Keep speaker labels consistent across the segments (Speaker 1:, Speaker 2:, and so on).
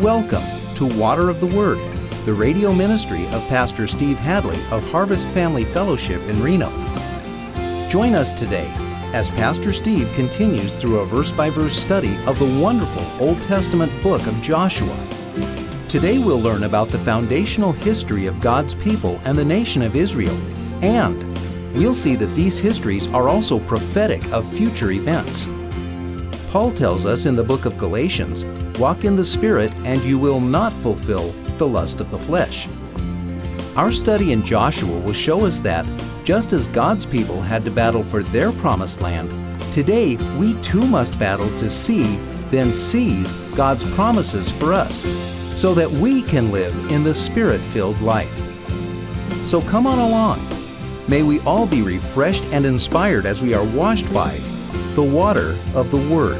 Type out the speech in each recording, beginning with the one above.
Speaker 1: Welcome to Water of the Word, the radio ministry of Pastor Steve Hadley of Harvest Family Fellowship in Reno. Join us today as Pastor Steve continues through a verse-by-verse study of the wonderful Old Testament book of Joshua. Today we'll learn about the foundational history of God's people and the nation of Israel, and we'll see that these histories are also prophetic of future events. Paul tells us in the book of Galatians, "Walk in the Spirit, and you will not fulfill the lust of the flesh." Our study in Joshua will show us that, just as God's people had to battle for their promised land, today we too must battle to see, then seize God's promises for us, so that we can live in the Spirit-filled life. So come on along. May we all be refreshed and inspired as we are washed by the water of the Word.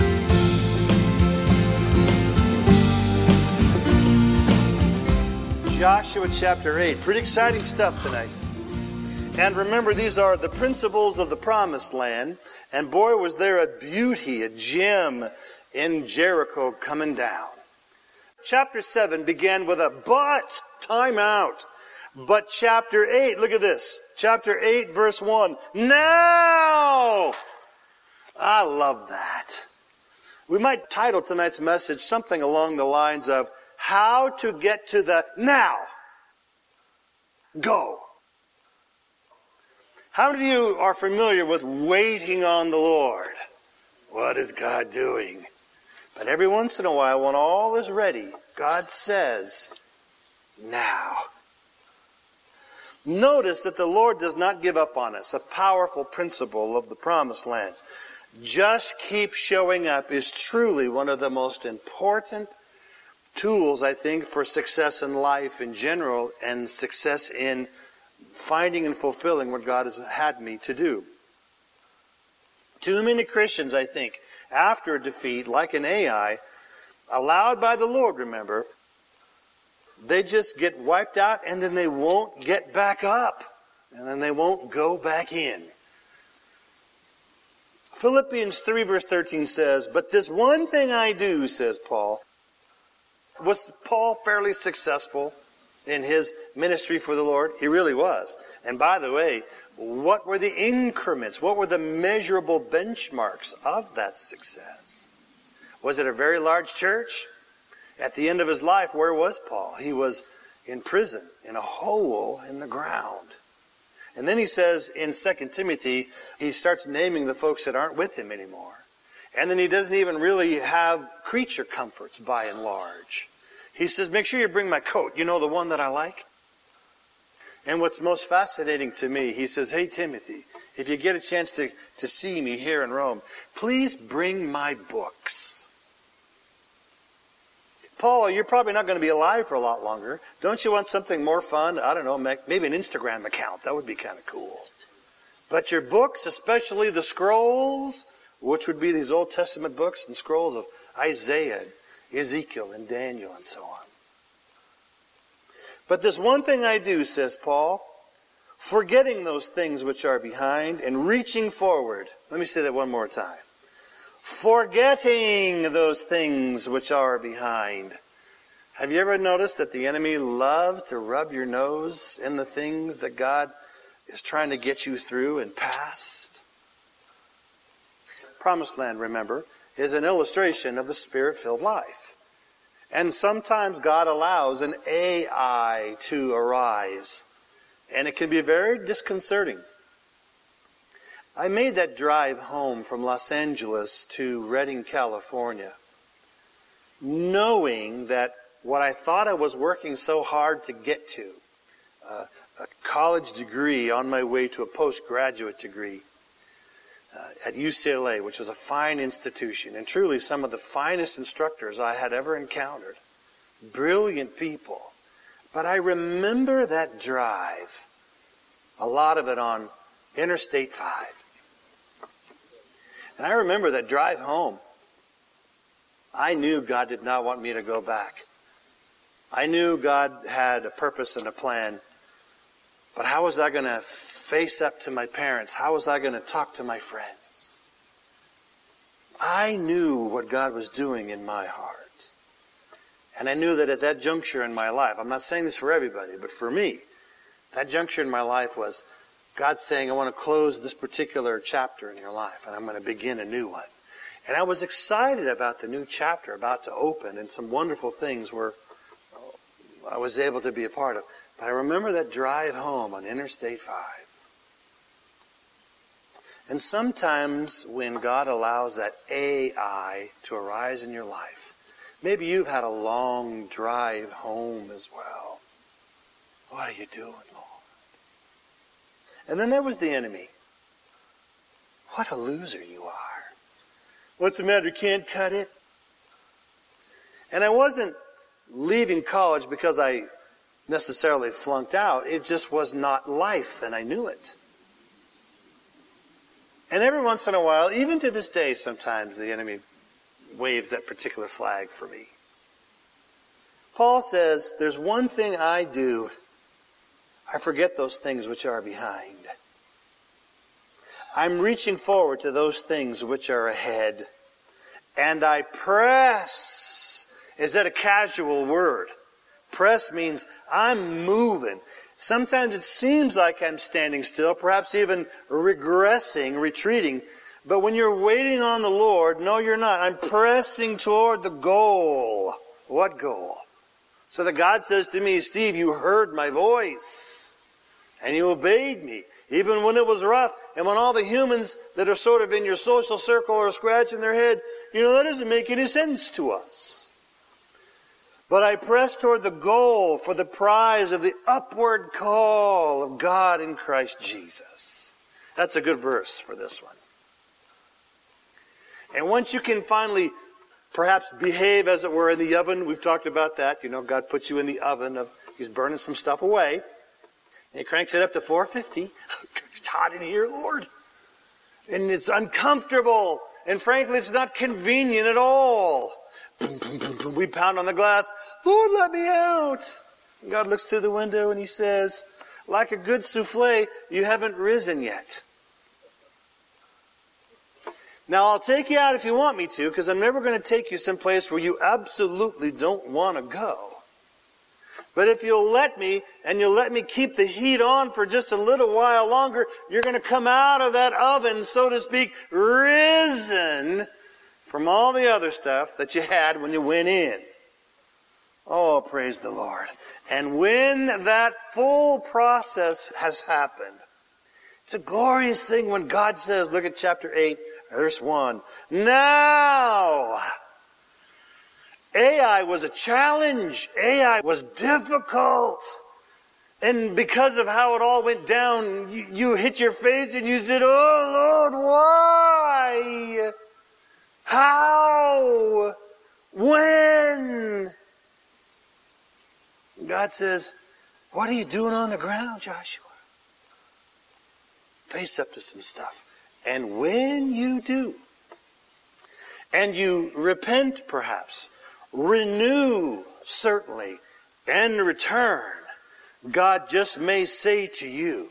Speaker 2: Joshua chapter 8. Pretty exciting stuff tonight. And remember, these are the principles of the Promised Land. And boy, was there a beauty, a gem in Jericho coming down. Chapter 7 began with a but, time out. But chapter 8, look at this. Chapter 8, verse 1. Now! I love that. We might title tonight's message something along the lines of how to get to the now. Go. How many of you are familiar with waiting on the Lord? What is God doing? But every once in a while, when all is ready, God says, now. Notice that the Lord does not give up on us, a powerful principle of the Promised Land. Just keep showing up is truly one of the most important tools, I think, for success in life in general and success in finding and fulfilling what God has had me to do. Too many Christians, I think, after a defeat, like an Ai, allowed by the Lord, remember, they just get wiped out and then they won't get back up. And then they won't go back in. Philippians 3 verse 13 says, "But this one thing I do," says Paul. Was Paul fairly successful in his ministry for the Lord? He really was. And by the way, what were the increments? What were the measurable benchmarks of that success? Was it a very large church? At the end of his life, where was Paul? He was in prison, in a hole in the ground. And then he says in 2 Timothy, he starts naming the folks that aren't with him anymore. And then he doesn't even really have creature comforts by and large. He says, make sure you bring my coat. You know, the one that I like? And what's most fascinating to me, he says, hey, Timothy, if you get a chance to see me here in Rome, please bring my books. Paul, you're probably not going to be alive for a lot longer. Don't you want something more fun? I don't know, maybe an Instagram account. That would be kind of cool. But your books, especially the scrolls, which would be these Old Testament books and scrolls of Isaiah, Ezekiel, and Daniel, and so on. But this one thing I do, says Paul, forgetting those things which are behind and reaching forward. Let me say that one more time. Forgetting those things which are behind. Have you ever noticed that the enemy loves to rub your nose in the things that God is trying to get you through and past? Promised Land, remember, is an illustration of the Spirit-filled life. And sometimes God allows an Ai to arise. And it can be very disconcerting. I made that drive home from Los Angeles to Redding, California, knowing that what I thought I was working so hard to get to, a college degree on my way to a postgraduate degree at UCLA, which was a fine institution, and truly some of the finest instructors I had ever encountered. Brilliant people. But I remember that drive, a lot of it on Interstate 5. And I remember that drive home. I knew God did not want me to go back. I knew God had a purpose and a plan. But how was I going to face up to my parents? How was I going to talk to my friends? I knew what God was doing in my heart. And I knew that at that juncture in my life, I'm not saying this for everybody, but for me, that juncture in my life was God saying, I want to close this particular chapter in your life, and I'm going to begin a new one. And I was excited about the new chapter about to open, and some wonderful things were I was able to be a part of. But I remember that drive home on Interstate 5. And sometimes when God allows that AI to arise in your life, maybe you've had a long drive home as well. What are you doing, Lord? And then there was the enemy. What a loser you are. What's the matter? Can't cut it? And I wasn't leaving college because I necessarily flunked out. It just was not life, and I knew it. And every once in a while, even to this day, sometimes the enemy waves that particular flag for me. Paul says, there's one thing I do. I forget those things which are behind. I'm reaching forward to those things which are ahead. And I press. Is that a casual word? Press means I'm moving. Sometimes it seems like I'm standing still, perhaps even regressing, retreating. But when you're waiting on the Lord, no, you're not. I'm pressing toward the goal. What goal? So that God says to me, Steve, you heard my voice. And you obeyed me. Even when it was rough. And when all the humans that are sort of in your social circle are scratching their head, that doesn't make any sense to us. But I press toward the goal for the prize of the upward call of God in Christ Jesus. That's a good verse for this one. And once you can finally perhaps behave, as it were, in the oven, we've talked about that. God puts you in the oven. He's burning some stuff away. And he cranks it up to 450. It's hot in here, Lord. And it's uncomfortable. And frankly, it's not convenient at all. Boom, boom, boom, boom. We pound on the glass. Lord, let me out. And God looks through the window and he says, like a good souffle, you haven't risen yet. Now, I'll take you out if you want me to, because I'm never going to take you someplace where you absolutely don't want to go. But if you'll let me, and you'll let me keep the heat on for just a little while longer, you're going to come out of that oven, so to speak, risen from all the other stuff that you had when you went in. Oh, praise the Lord. And when that full process has happened, it's a glorious thing when God says, look at chapter 8, verse 1. Now, Ai was a challenge. Ai was difficult. And because of how it all went down, you hit your face and you said, oh, Lord, why? How? When? God says, what are you doing on the ground, Joshua? Face up to some stuff. And when you do, and you repent perhaps, renew certainly, and return, God just may say to you,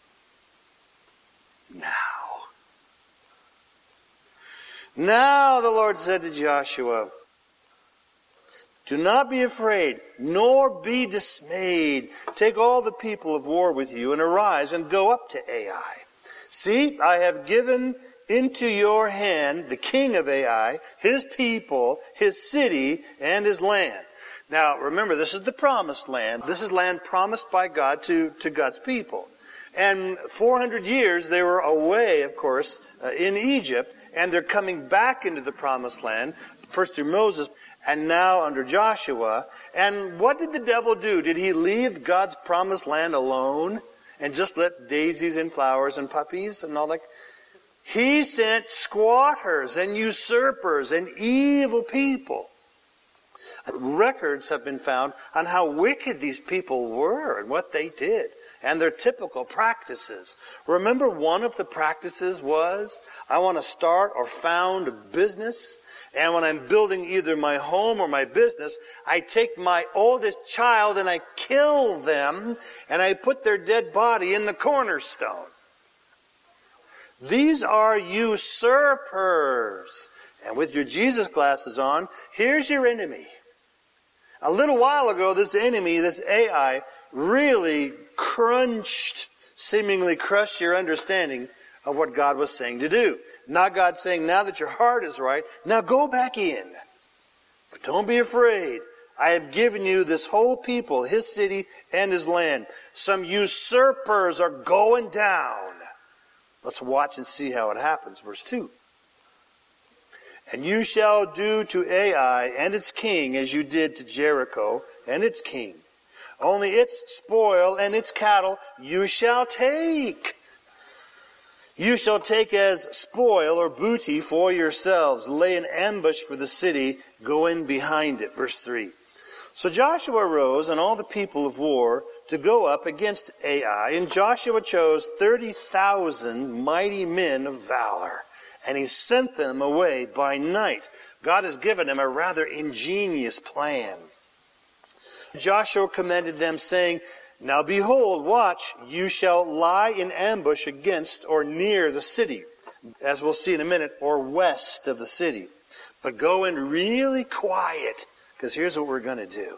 Speaker 2: Now the Lord said to Joshua, do not be afraid, nor be dismayed. Take all the people of war with you, and arise and go up to Ai. See, I have given into your hand the king of Ai, his people, his city, and his land. Now, remember, this is the promised land. This is land promised by God to God's people. And 400 years they were away, of course, in Egypt, and they're coming back into the promised land, first through Moses, and now under Joshua. And what did the devil do? Did he leave God's promised land alone and just let daisies and flowers and puppies and all that? He sent squatters and usurpers and evil people. Records have been found on how wicked these people were and what they did and their typical practices. Remember, one of the practices was, I want to start or found a business, and when I'm building either my home or my business, I take my oldest child and I kill them, and I put their dead body in the cornerstone. These are usurpers. And with your Jesus glasses on, here's your enemy. A little while ago, this enemy, this Ai, really seemingly crushed your understanding of what God was saying to do. Now God's saying, now that your heart is right, now go back in. But don't be afraid. I have given you this whole people, his city and his land. Some usurpers are going down. Let's watch and see how it happens. Verse 2. And you shall do to Ai and its king as you did to Jericho and its king. Only its spoil and its cattle you shall take. You shall take as spoil or booty for yourselves. Lay an ambush for the city. Go in behind it. Verse 3. So Joshua arose and all the people of war to go up against Ai. And Joshua chose 30,000 mighty men of valor. And he sent them away by night. God has given him a rather ingenious plan. Joshua commanded them, saying, Now behold, watch, you shall lie in ambush against or near the city, as we'll see in a minute, or west of the city. But go in really quiet, because here's what we're going to do.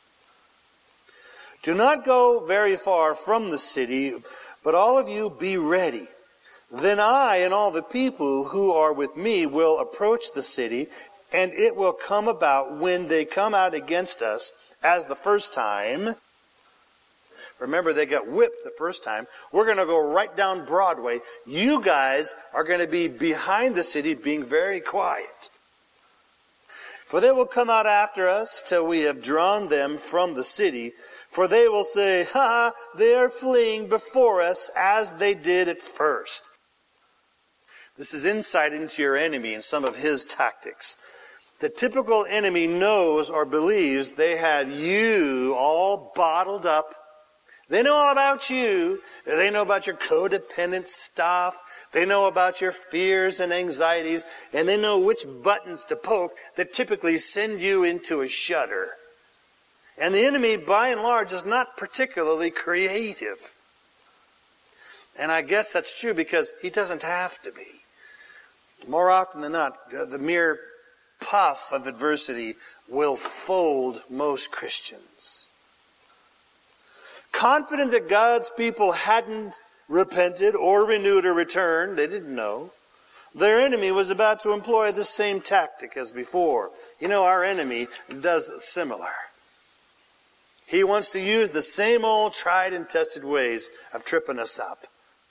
Speaker 2: Do not go very far from the city, but all of you be ready. Then I and all the people who are with me will approach the city, and it will come about when they come out against us as the first time. Remember, they got whipped the first time. We're going to go right down Broadway. You guys are going to be behind the city being very quiet. For they will come out after us till we have drawn them from the city. For they will say, Ha, they are fleeing before us as they did at first. This is insight into your enemy and some of his tactics. The typical enemy knows or believes they had you all bottled up. They know all about you. They know about your codependent stuff. They know about your fears and anxieties. And they know which buttons to poke that typically send you into a shudder. And the enemy, by and large, is not particularly creative. And I guess that's true because he doesn't have to be. More often than not, the mere puff of adversity will fold most Christians. Confident that God's people hadn't repented or renewed or returned, they didn't know, their enemy was about to employ the same tactic as before. You know, our enemy does similar. He wants to use the same old tried and tested ways of tripping us up.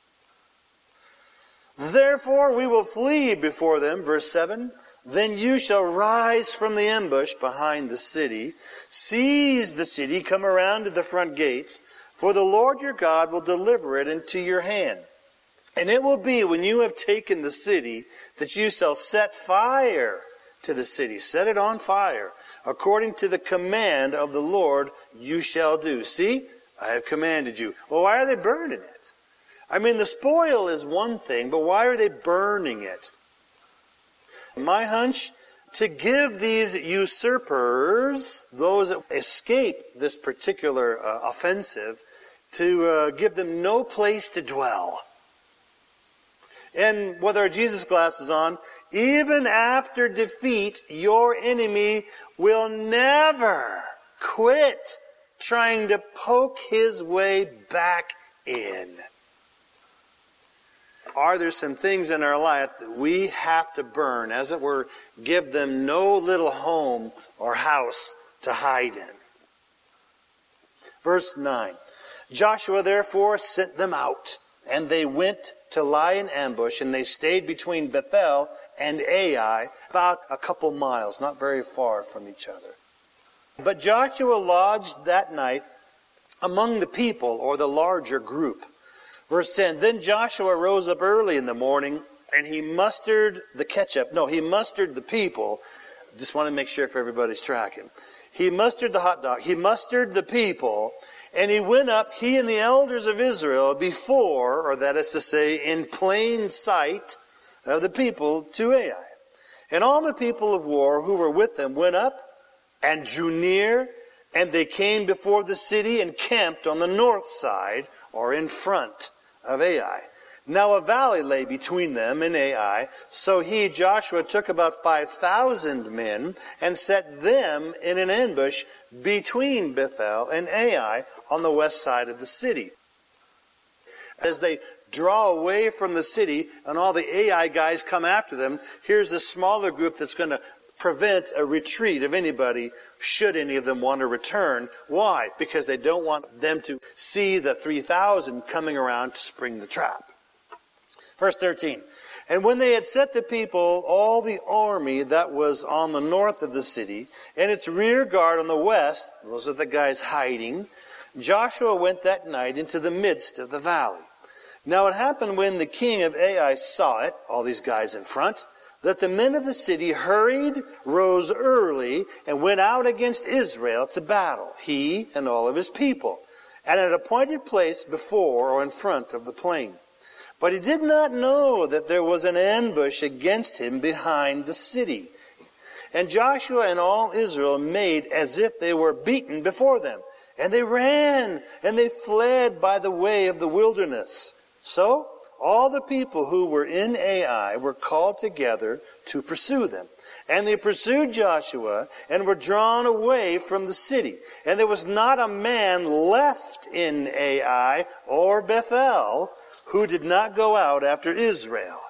Speaker 2: Therefore we will flee before them, verse 7. Then you shall rise from the ambush behind the city, seize the city, come around to the front gates, for the Lord your God will deliver it into your hand. And it will be when you have taken the city that you shall set fire to the city. Set it on fire. According to the command of the Lord you shall do. See, I have commanded you. Well, why are they burning it? I mean, the spoil is one thing, but why are they burning it? My hunch, to give these usurpers, those that escape this particular offensive, to give them no place to dwell. And with our Jesus glasses on, even after defeat, your enemy will never quit trying to poke his way back in. Are there some things in our life that we have to burn, as it were, give them no little home or house to hide in? Verse 9. Joshua therefore sent them out, and they went to lie in ambush, and they stayed between Bethel and Ai, about a couple miles, not very far from each other. But Joshua lodged that night among the people, or the larger group. Verse 10, Then Joshua rose up early in the morning, and he mustered the people. Just want to make sure if everybody's tracking. He mustered the people, and he went up, he and the elders of Israel, before, or that is to say, in plain sight of the people to Ai. And all the people of war who were with them went up and drew near, and they came before the city and camped on the north side, or in front of Ai. Now a valley lay between them and Ai, so he, Joshua, took about 5,000 men and set them in an ambush between Bethel and Ai on the west side of the city. As they draw away from the city and all the Ai guys come after them, here's a smaller group that's going to prevent a retreat of anybody should any of them want to return. Why? Because they don't want them to see the 3,000 coming around to spring the trap. Verse 13, and when they had set the people, all the army that was on the north of the city, and its rear guard on the west, those are the guys hiding, Joshua went that night into the midst of the valley. Now it happened when the king of Ai saw it, all these guys in front, that the men of the city hurried, rose early, and went out against Israel to battle, he and all of his people, at an appointed place before or in front of the plain. But he did not know that there was an ambush against him behind the city. And Joshua and all Israel made as if they were beaten before them. And they ran, and they fled by the way of the wilderness. So all the people who were in Ai were called together to pursue them. And they pursued Joshua and were drawn away from the city. And there was not a man left in Ai or Bethel who did not go out after Israel.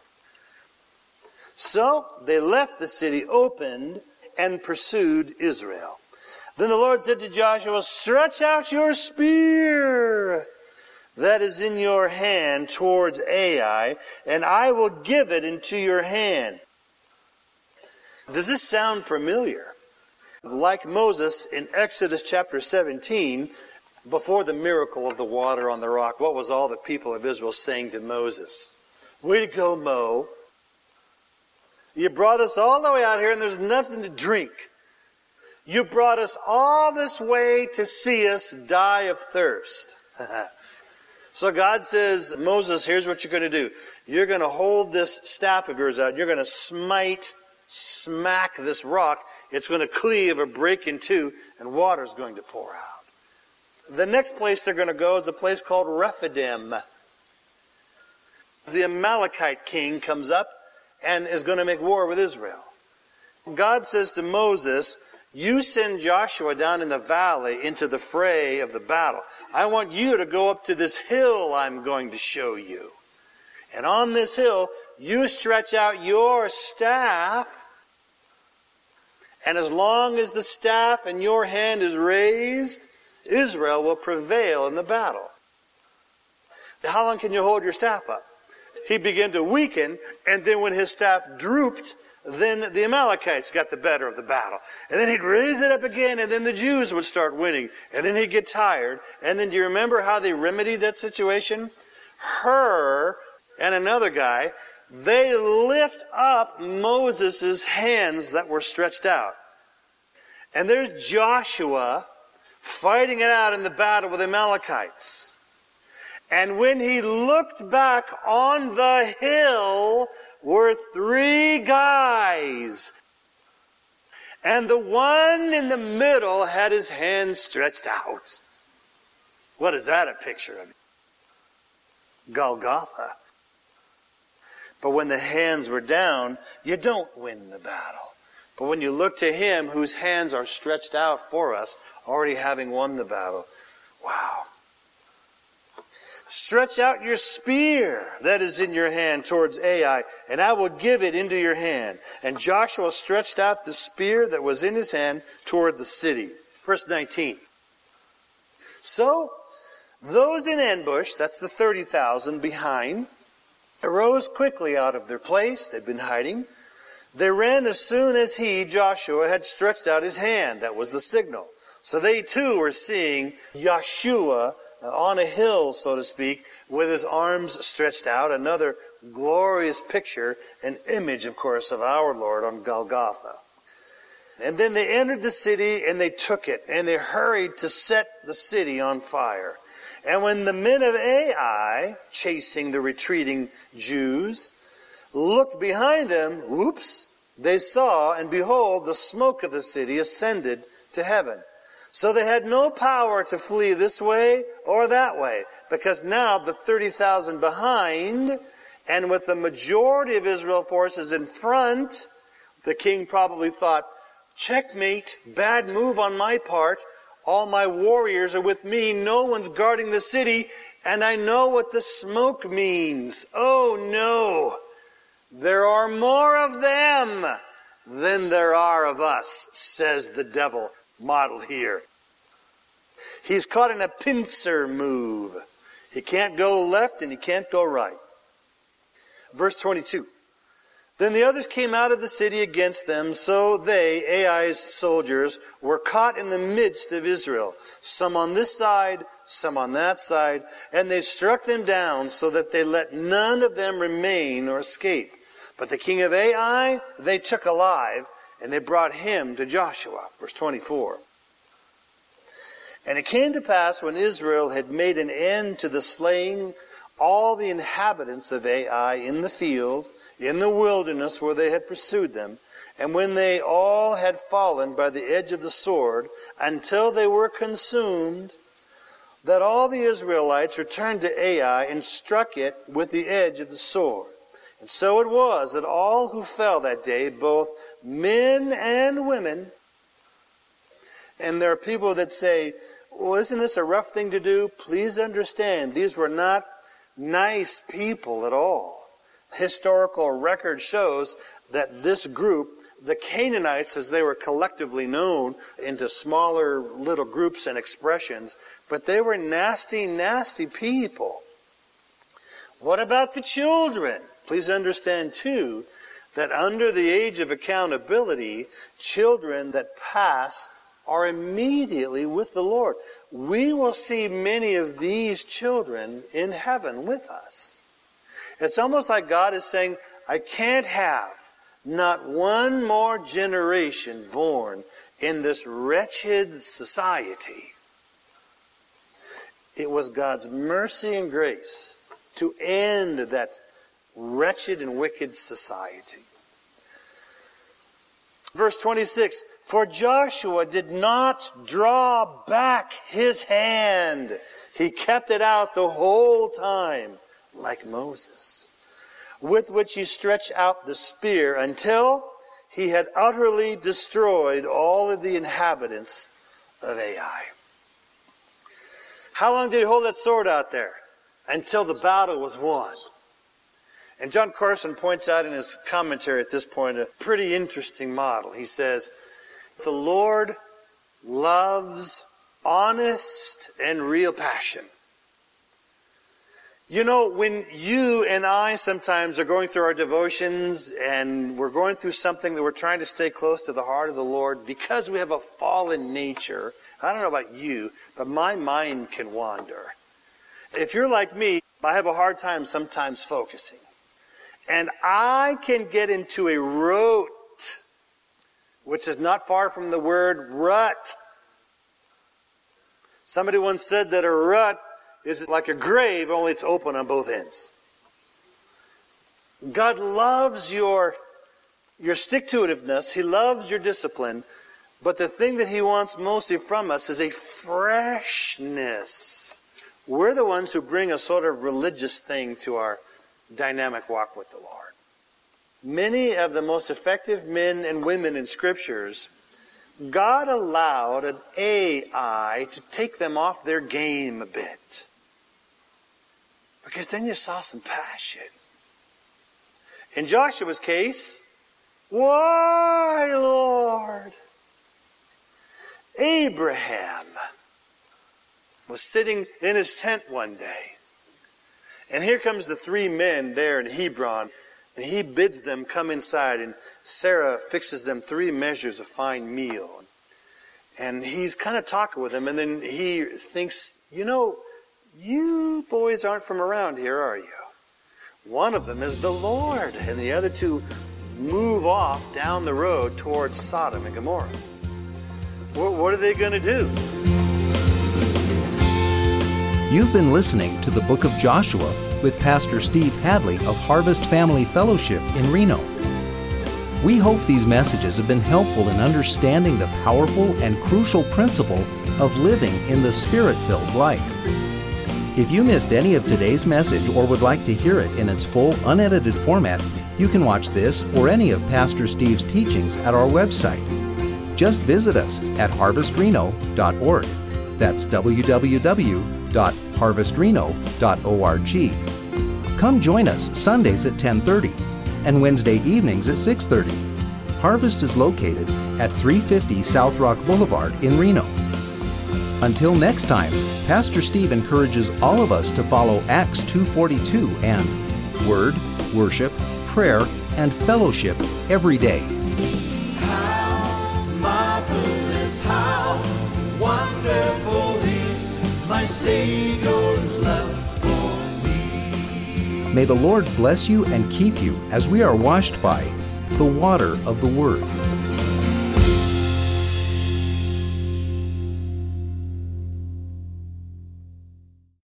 Speaker 2: So they left the city opened and pursued Israel. Then the Lord said to Joshua, stretch out your spear that is in your hand towards Ai, and I will give it into your hand. Does this sound familiar? Like Moses in Exodus chapter 17, before the miracle of the water on the rock, what was all the people of Israel saying to Moses? Way to go, Mo. You brought us all the way out here and there's nothing to drink. You brought us all this way to see us die of thirst. So God says, Moses, here's what you're going to do. You're going to hold this staff of yours out. You're going to smack this rock. It's going to cleave or break in two, and water's going to pour out. The next place they're going to go is a place called Rephidim. The Amalekite king comes up and is going to make war with Israel. God says to Moses, you send Joshua down in the valley into the fray of the battle. I want you to go up to this hill I'm going to show you. And on this hill, you stretch out your staff. And as long as the staff in your hand is raised, Israel will prevail in the battle. How long can you hold your staff up? He began to weaken, and then when his staff drooped, then the Amalekites got the better of the battle. And then he'd raise it up again, and then the Jews would start winning. And then he'd get tired. And then do you remember how they remedied that situation? Hur and another guy, they lift up Moses' hands that were stretched out. And there's Joshua fighting it out in the battle with the Amalekites. And when he looked back on the hill were 3 guys. And the one in the middle had his hands stretched out. What is that a picture of? Golgotha. But when the hands were down, you don't win the battle. But when you look to him whose hands are stretched out for us, already having won the battle, wow. Stretch out your spear that is in your hand towards Ai, and I will give it into your hand. And Joshua stretched out the spear that was in his hand toward the city. Verse 19. So, those in ambush, that's the 30,000 behind, arose quickly out of their place. They'd been hiding. They ran as soon as he, Joshua, had stretched out his hand. That was the signal. So they too were seeing Yeshua on a hill, so to speak, with his arms stretched out. Another glorious picture, an image, of course, of our Lord on Golgotha. And then they entered the city and they took it, and they hurried to set the city on fire. And when the men of Ai, chasing the retreating Jews, looked behind them, whoops, they saw, and behold, the smoke of the city ascended to heaven. So they had no power to flee this way or that way, because now the 30,000 behind, and with the majority of Israel forces in front, the king probably thought, checkmate, bad move on my part. All my warriors are with me. No one's guarding the city, and I know what the smoke means. Oh no, there are more of them than there are of us, says the devil, modeled here. He's caught in a pincer move. He can't go left and he can't go right. Verse 22. Then the others came out of the city against them, so they, Ai's soldiers, were caught in the midst of Israel, some on this side, some on that side, and they struck them down so that they let none of them remain or escape. But the king of Ai they took alive, and they brought him to Joshua. Verse 24. And it came to pass when Israel had made an end to the slaying all the inhabitants of Ai in the field, in the wilderness where they had pursued them, and when they all had fallen by the edge of the sword, until they were consumed, that all the Israelites returned to Ai and struck it with the edge of the sword. And so it was that all who fell that day, both men and women, and there are people that say, well, isn't this a rough thing to do? Please understand, these were not nice people at all. Historical record shows that this group, the Canaanites, as they were collectively known into smaller little groups and expressions, but they were nasty, nasty people. What about the children? Please understand, too, that under the age of accountability, children that pass are immediately with the Lord. We will see many of these children in heaven with us. It's almost like God is saying, I can't have not one more generation born in this wretched society. It was God's mercy and grace to end that wretched and wicked society. Verse 26, for Joshua did not draw back his hand. He kept it out the whole time, like Moses, with which he stretched out the spear until he had utterly destroyed all of the inhabitants of Ai. How long did he hold that sword out there? Until the battle was won. And John Carson points out in his commentary at this point a pretty interesting model. He says, the Lord loves honest and real passion. You know, when you and I sometimes are going through our devotions and we're going through something that we're trying to stay close to the heart of the Lord, because we have a fallen nature, I don't know about you, but my mind can wander. If you're like me, I have a hard time sometimes focusing. And I can get into a rote, which is not far from the word rut. Somebody once said that a rut is like a grave, only it's open on both ends. God loves your stick-to-itiveness. He loves your discipline. But the thing that He wants mostly from us is a freshness. We're the ones who bring a sort of religious thing to our dynamic walk with the Lord. Many of the most effective men and women in Scriptures, God allowed an Ai to take them off their game a bit. Because then you saw some passion. In Joshua's case, why, Lord? Abraham was sitting in his tent one day. And here comes the three men there in Hebron. And he bids them come inside. And Sarah fixes them 3 measures of fine meal. And he's kind of talking with them. And then he thinks, you know, you boys aren't from around here, are you? One of them is the Lord. And the other 2 move off down the road towards Sodom and Gomorrah. What are they going to do?
Speaker 1: You've been listening to the Book of Joshua with Pastor Steve Hadley of Harvest Family Fellowship in Reno. We hope these messages have been helpful in understanding the powerful and crucial principle of living in the Spirit-filled life. If you missed any of today's message or would like to hear it in its full, unedited format, you can watch this or any of Pastor Steve's teachings at our website. Just visit us at harvestreno.org. That's www.harvestreno.org. Come join us Sundays at 10:30 and Wednesday evenings at 6:30. Harvest is located at 350 South Rock Boulevard in Reno. Until next time, Pastor Steve encourages all of us to follow Acts 2:42 and Word, Worship, Prayer, and Fellowship every day.
Speaker 3: How marvelous, how wonderful is my Savior's love for me.
Speaker 1: May the Lord bless you and keep you as we are washed by the water of the Word.